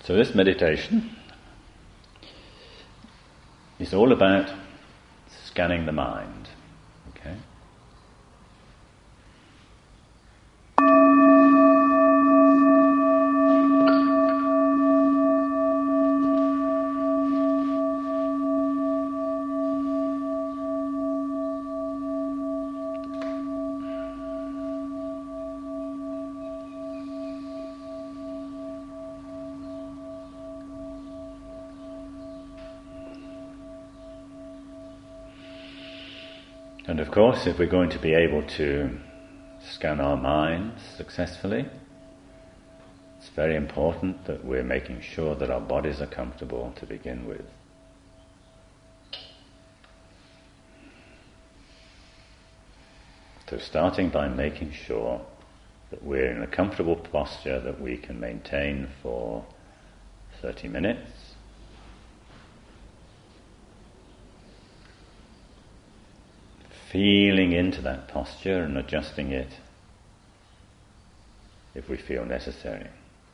So this meditation is all about scanning the mind. Okay? And of course, if we're going to be able to scan our minds successfully, it's very important that we're making sure that our bodies are comfortable to begin with. So starting by making sure that we're in a comfortable posture that we can maintain for 30 minutes. Feeling into that posture and adjusting it if we feel necessary.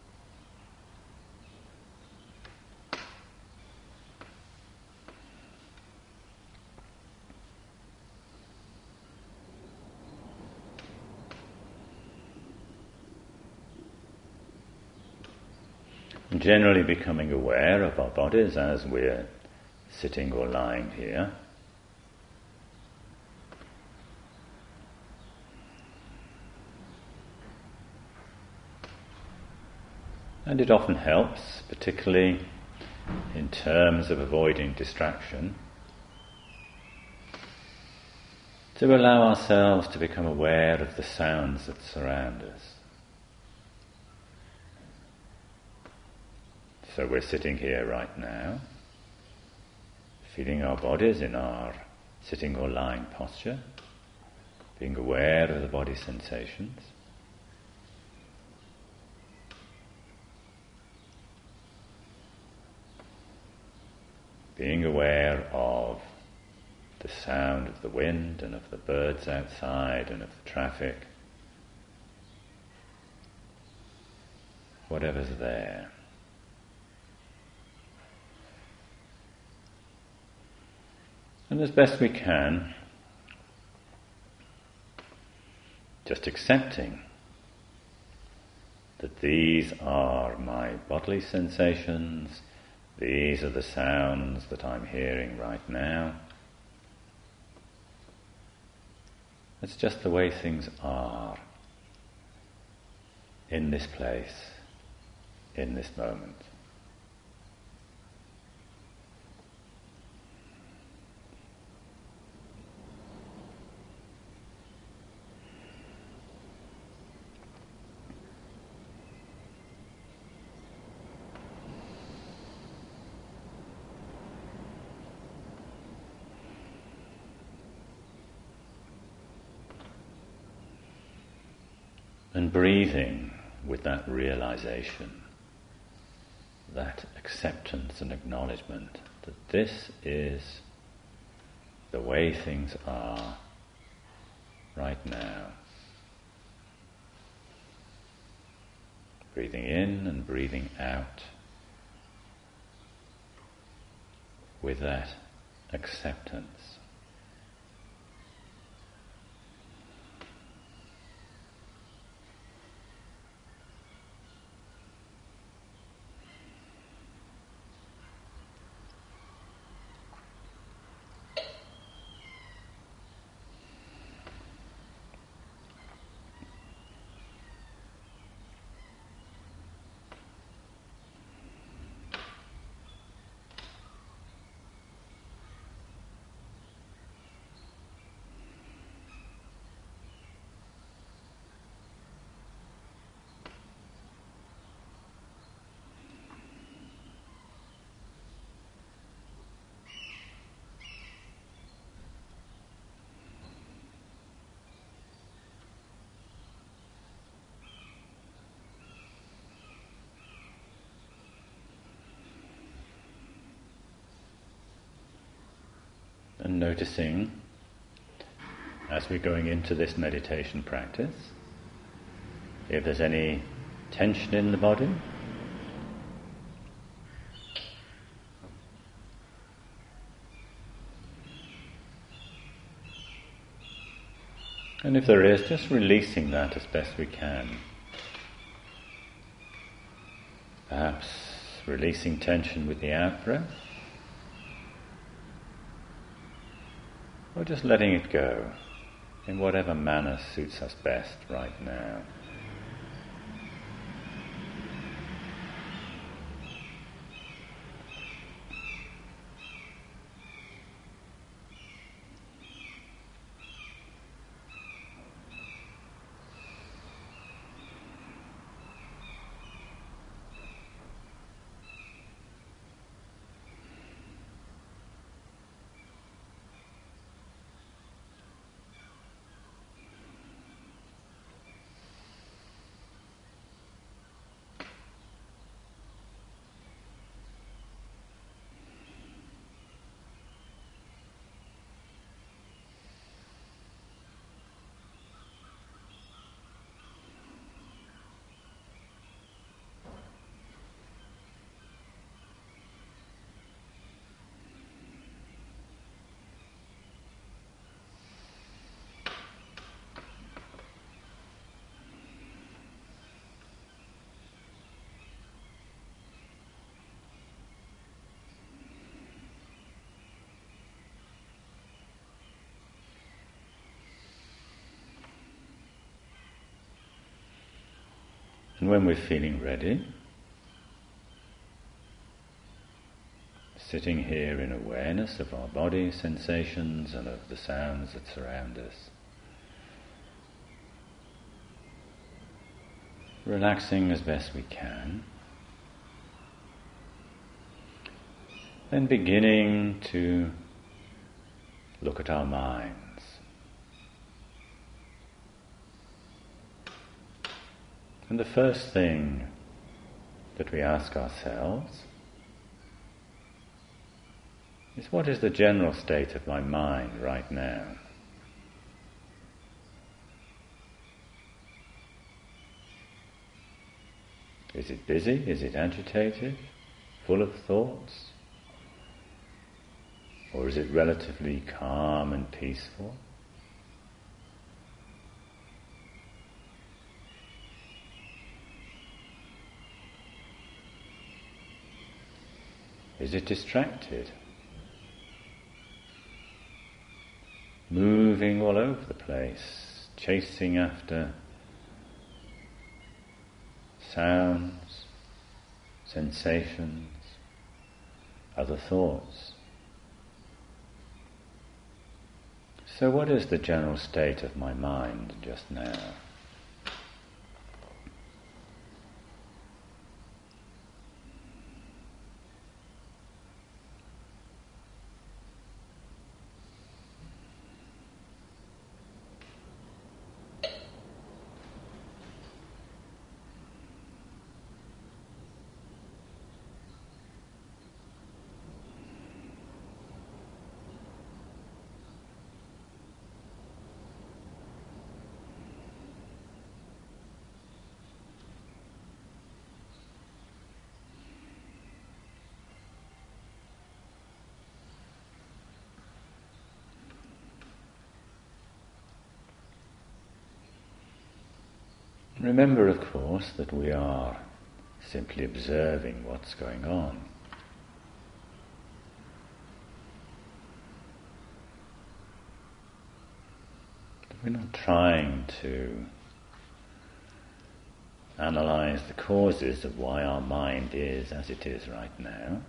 And generally becoming aware of our bodies as we're sitting or lying here. And it often helps, particularly in terms of avoiding distraction, to allow ourselves to become aware of the sounds that surround us. So we're sitting here right now, feeling our bodies in our sitting or lying posture, being aware of the body sensations. Being aware of the sound of the wind and of the birds outside and of the traffic, whatever's there. And as best we can, just accepting that these are my bodily sensations. These are the sounds that I'm hearing right now. It's just the way things are in this place, in this moment. And breathing with that realization, that acceptance and acknowledgement that this is the way things are right now. Breathing in and breathing out with that acceptance. And noticing, as we're going into this meditation practice, if there's any tension in the body, And if there is, just releasing that as best we can. Perhaps releasing tension with the out-breath, or just letting it go in whatever manner suits us best right now. And when we're feeling ready, sitting here in awareness of our body sensations and of the sounds that surround us, relaxing as best we can, then beginning to look at our minds. And the first thing that we ask ourselves is, what is the general state of my mind right now? Is it busy? Is it agitated? Full of thoughts? Or is it relatively calm and peaceful? Is it distracted? Moving all over the place, chasing after sounds, sensations, other thoughts. So what is the general state of my mind just now? Remember, of course, that we are simply observing what's going on. We're not trying to analyze the causes of why our mind is as it is right now.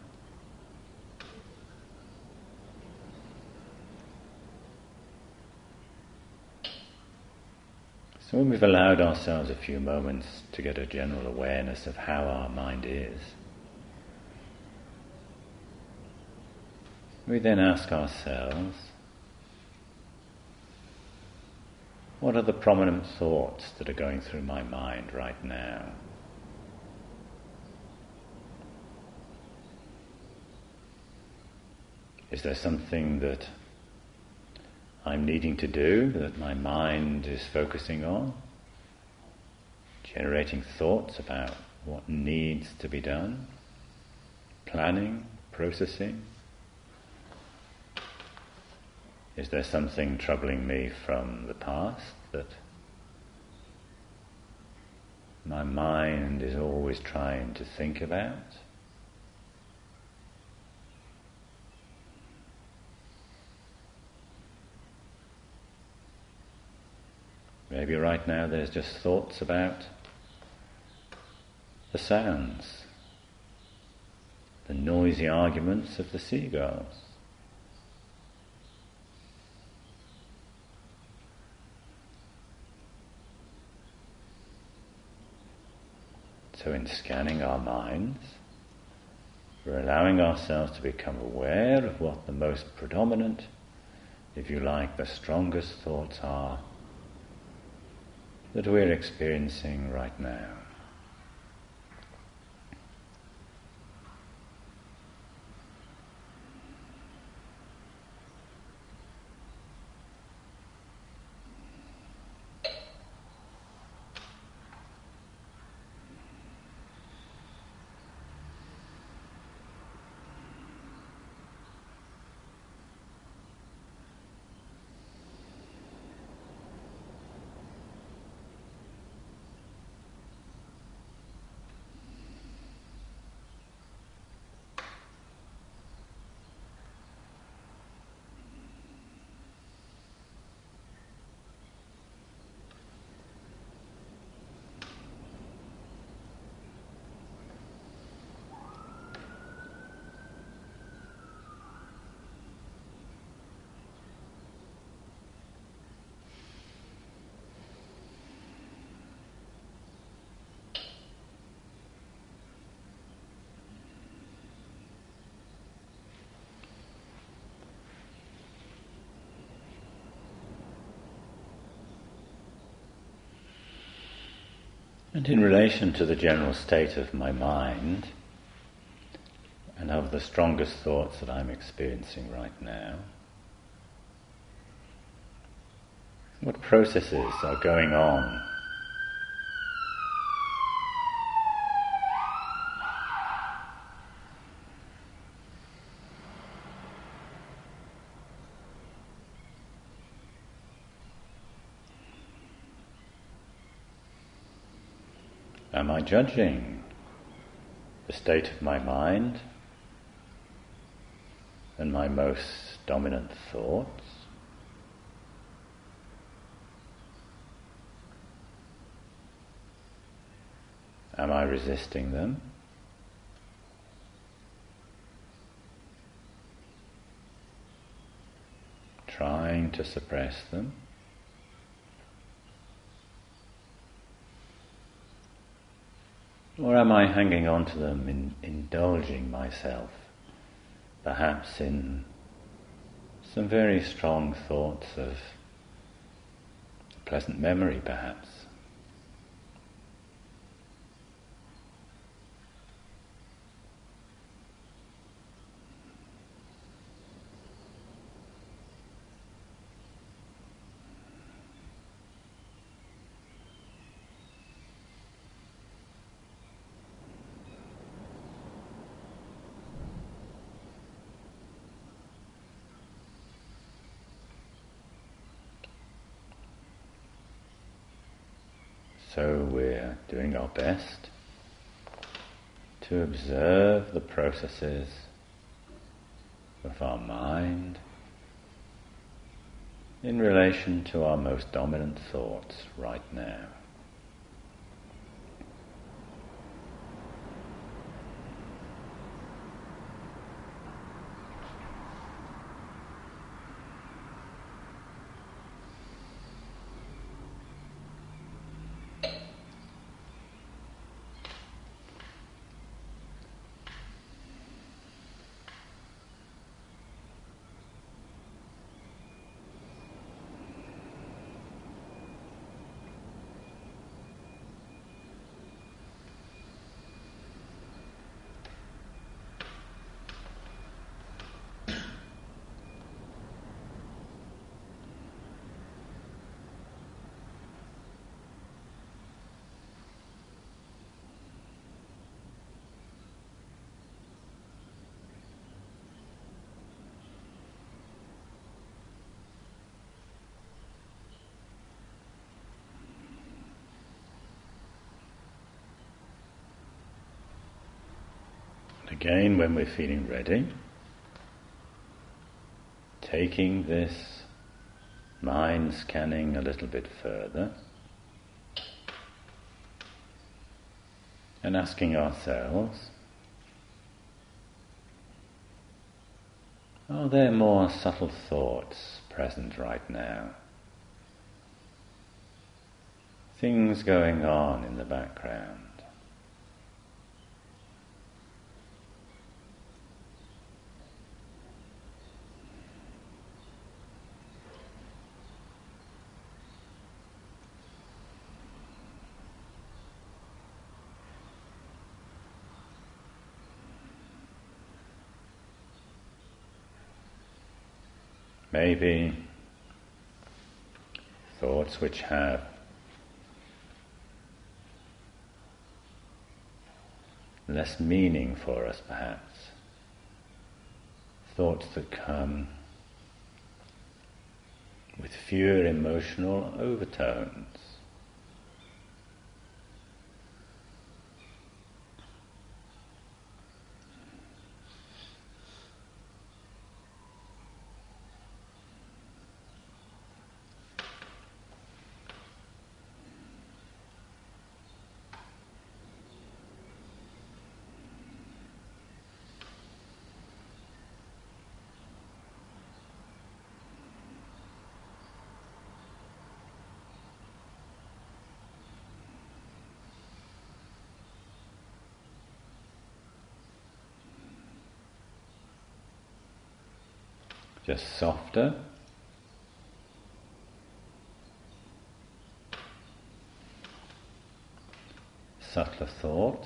So when we've allowed ourselves a few moments to get a general awareness of how our mind is, we then ask ourselves, what are the prominent thoughts that are going through my mind right now? Is there something that I'm needing to do, that my mind is focusing on, generating thoughts about what needs to be done, planning, processing? Is there something troubling me from the past that my mind is always trying to think about? Maybe right now there's just thoughts about the sounds, the noisy arguments of the seagulls. So in scanning our minds, we're allowing ourselves to become aware of what the most predominant, if you like, the strongest thoughts are that we're experiencing right now. And in relation to the general state of my mind and of the strongest thoughts that I'm experiencing right now, what processes are going on? Am I judging the state of my mind and my most dominant thoughts? Am I resisting them? Trying to suppress them? Or am I hanging on to them, indulging myself, perhaps in some very strong thoughts of pleasant memory, perhaps? So we're doing our best to observe the processes of our mind in relation to our most dominant thoughts right now. Again, when we're feeling ready, taking this mind scanning a little bit further and asking ourselves, are there more subtle thoughts present right now? Things going on in the background. Maybe thoughts which have less meaning for us, perhaps. Thoughts that come with fewer emotional overtones. Just softer, subtler thoughts,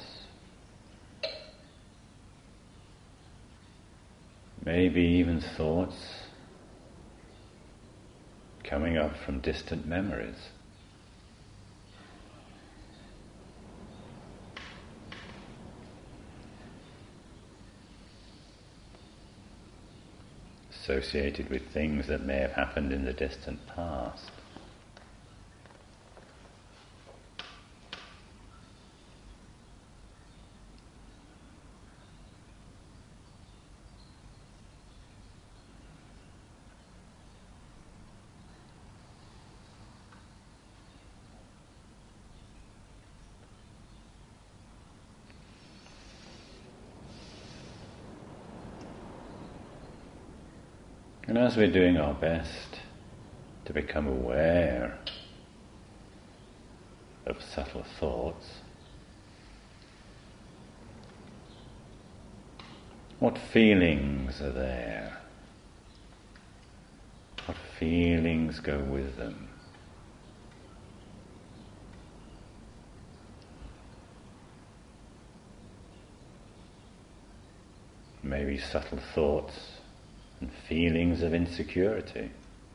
maybe even thoughts coming up from distant memories. Associated with things that may have happened in the distant past. And as we're doing our best to become aware of subtle thoughts, what feelings are there? What feelings go with them? Maybe subtle thoughts and feelings of insecurity.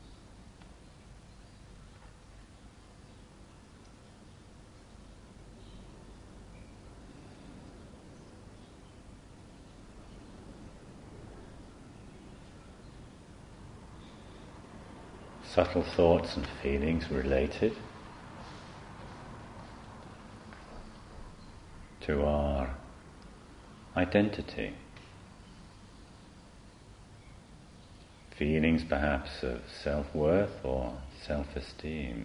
Subtle thoughts and feelings related to our identity. Feelings perhaps of self-worth or self-esteem.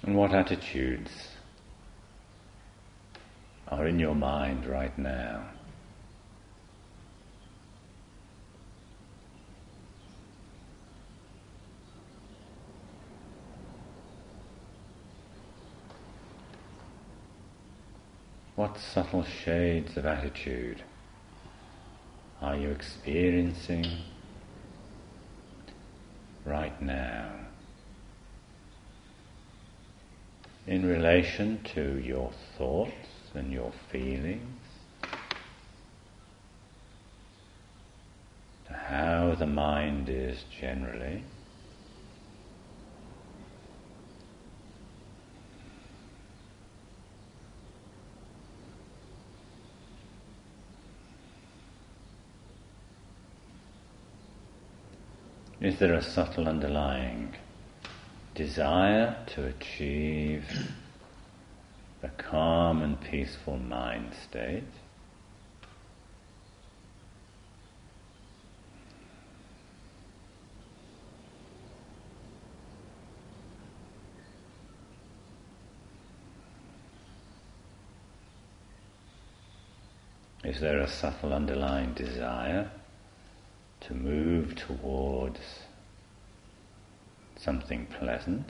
And what attitudes are in your mind right now? What subtle shades of attitude are you experiencing right now in relation to your thoughts and your feelings, to how the mind is generally? Is there a subtle underlying desire to achieve a calm and peaceful mind state? Is there a subtle underlying desire to move towards something pleasant?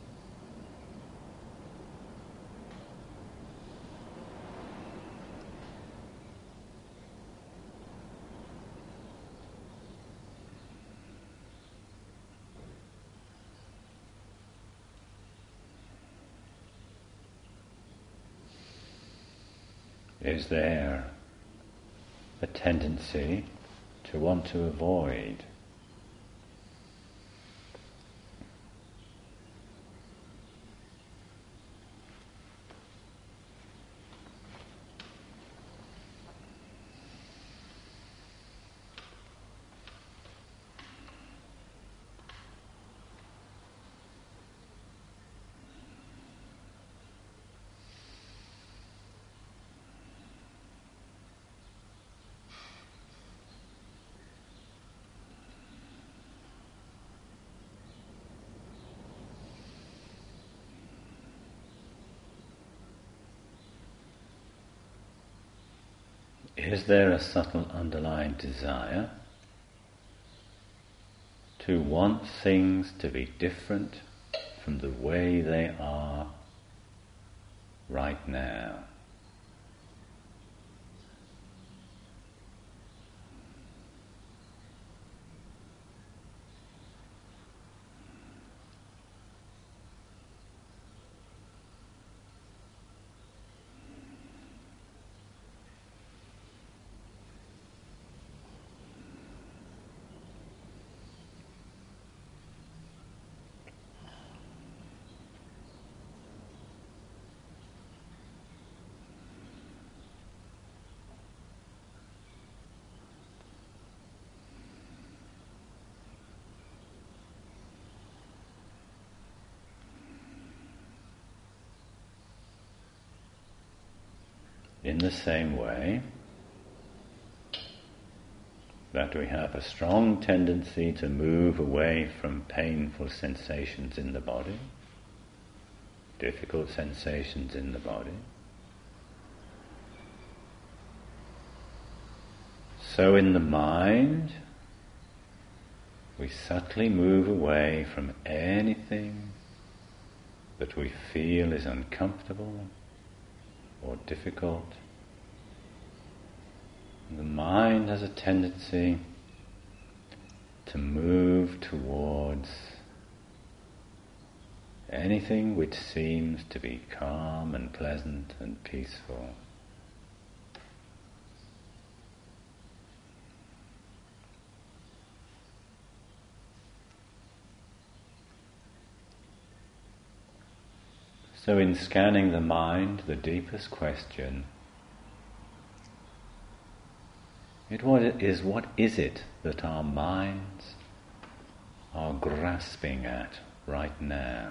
Is there a tendency to want to avoid? Is there a subtle underlying desire to want things to be different from the way they are right now? In the same way that we have a strong tendency to move away from painful sensations in the body, difficult sensations in the body, so in the mind we subtly move away from anything that we feel is uncomfortable or difficult. The mind has a tendency to move towards anything which seems to be calm and pleasant and peaceful. So in scanning the mind, the deepest question what is it that our minds are grasping at right now?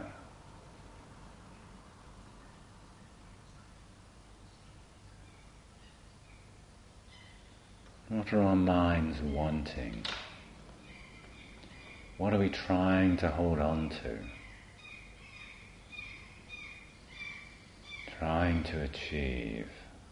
What are our minds wanting? What are we trying to hold on to? trying to achieve.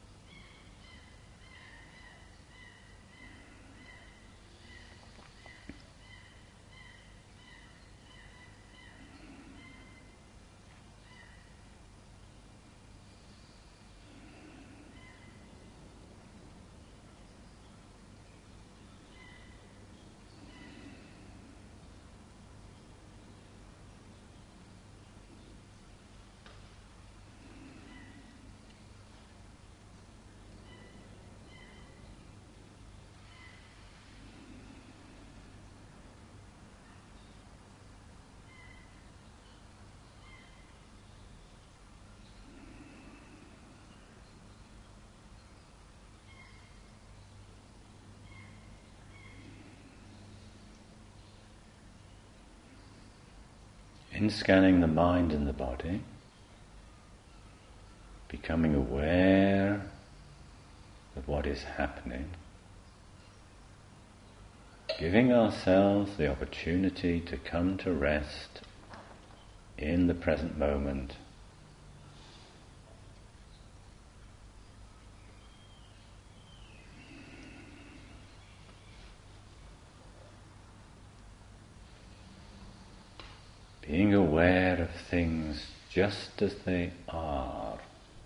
In scanning the mind and the body, becoming aware of what is happening, giving ourselves the opportunity to come to rest in the present moment, being aware of things just as they are.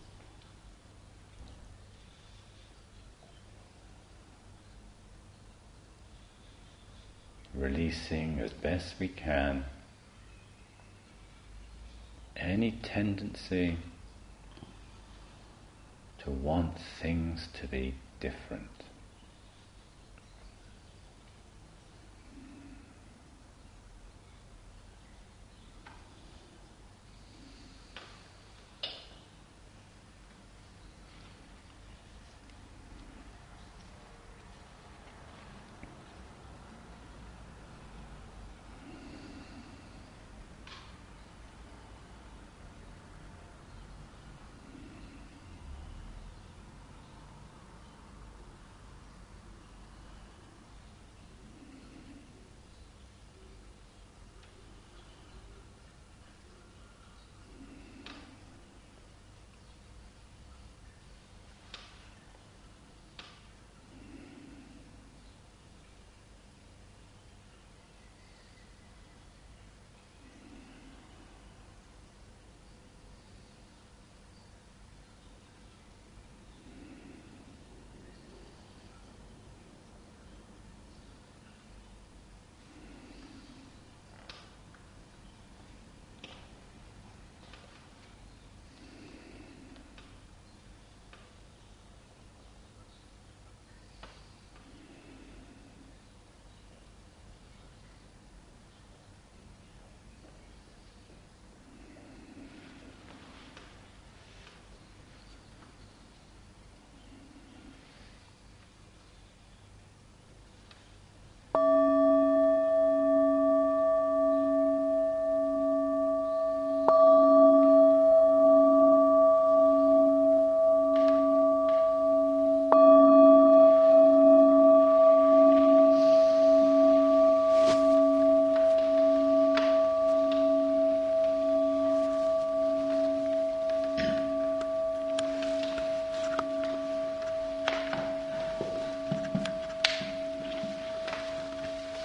Releasing as best we can any tendency to want things to be different.